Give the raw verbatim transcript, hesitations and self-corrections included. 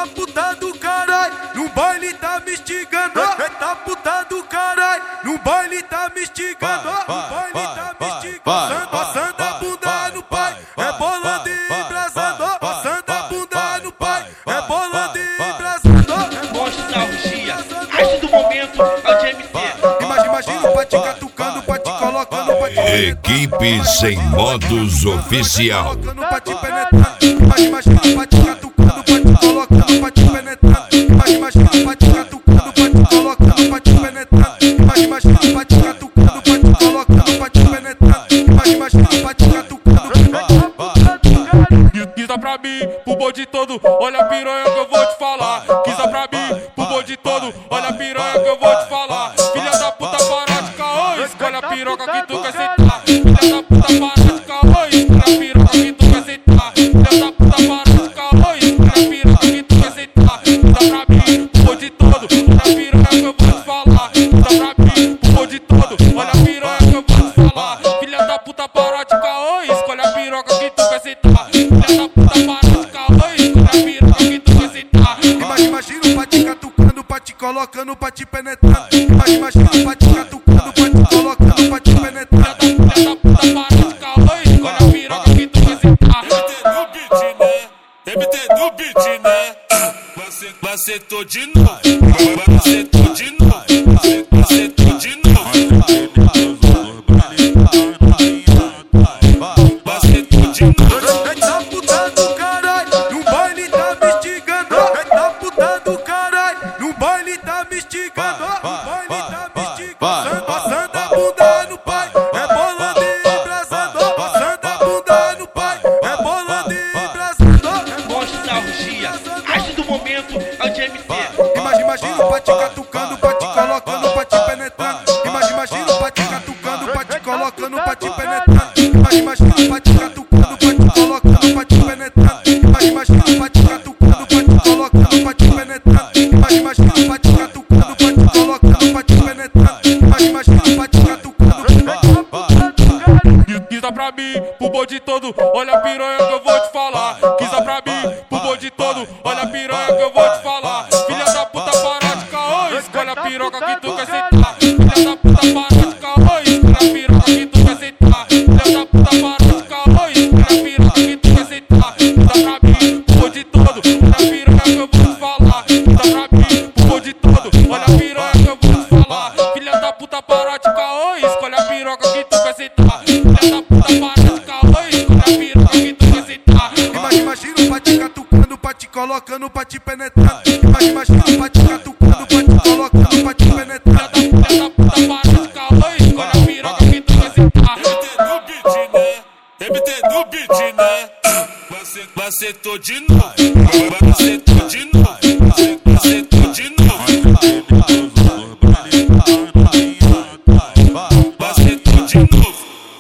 Eita puta do caralho, no baile tá me instigando. Eita puta do caralho, no baile tá me instigando. No baile tá me instigando. Passando a bunda no pai, rebolando e embrasando. Passando a bunda no pai, rebolando e embrasando. Mostra a orgia, arte do momento é o de M C. Imagina, imagina o pati catucando, pati colocando, pati Equipe sem modos oficial. pati penetrando. Imagina, imagina o pati catucando, pati colocando, pati penetrando. Imagina, imagina o pati catucando, pati colocando, pati penetrando. Imagina, imagina o pati catucando, pati colocando, pati penetrando. Imagina, imagina o pati catucando. Quisa pra mim, pro bonde todo, olha a piranha que eu vou te falar. Quisa pra mim, pro bonde todo, olha a piranha que eu vou te falar. Filha da puta, para de caô, escolhe a piroca que tu quer sentar. Filha da puta, para de caô, escolhe a piroca que tu quer sentar. Filha da puta, para de caô, escolhe a piroca que tu quer sentar. Quisa pra mim, pro bonde todo, olha a piranha que eu vou te falar. Quisa pra mim, pro bonde todo, olha a piranha que eu vou te falar. Filha da puta, para de caô, escolhe a piroca que tu quer sentar. Filha da puta, para de caô, escolhe a piroca que tu quer sentar. Imagina, imagina o pati catucando, pati colocando, pati penetrando. Imagina, imagina o pati catucando, pati colocando, pati penetrando. Filha da puta, para de caô, escolhe a piroca que tu quer sentar. No beat, né? M T no beat, né? Você, você tô de novo. Você tô de novo. Você tô de novo. Você tô de novo. Eita puta do caralho, no baile tá me instigando. Eita puta do caralho, no baile tá me instigando. No baile tá me instigando. Passando a bunda no pai, rebolando e embrasando. Passando a bunda no pai, rebolando e embrasando. Mostra a orgia, arte do momento é o de M C. Imagina, imagina o pati catucando, pati colocando, pati penetrando. Imagina, imagina o pati catucando, pati colocando, pati penetrando. Imagina, imagina o pati catucando, pati colocando, pati penetrando. Imagina, imagina o pati catucando, pati colocando, pati penetrando. Imagina, imagina o pati catucando, pati colocando, pati penetrando. Imagina, imagina o pati catucando. Quisa pra mim, pro bonde todo, olha a piranha que eu vou te falar. Quisa pra mim, pro bonde todo, olha a piranha que eu vou te falar. Filha da puta, para de caô, escolhe a piroca que tu quer sentar. Filha da puta, para de caô, escolhe a piroca que tu quer sentar. Filha da puta, para de caô, escolhe a piroca que tu quer sentar. Quisa pra mim, pro bonde todo, olha a piranha que eu vou te falar. Quisa pra mim, pro bonde todo, olha a piranha que eu vou te falar. Filha da puta, para de caô, escolhe a piroca que tu quer sentar. Filha da puta, para de caô, escolhe a piroca que tu quer sentar. Imagina, imagina o pati catucando, pati colocando, pati penetrando. Imagina, imagina o pati catucando, pati colocando, pati penetrando. Filha da puta, para de caô, escolhe a piroca que tu quer sentar. M T no beat, né? M T no beat, né? Você, você tô de novo. Você tô de novo.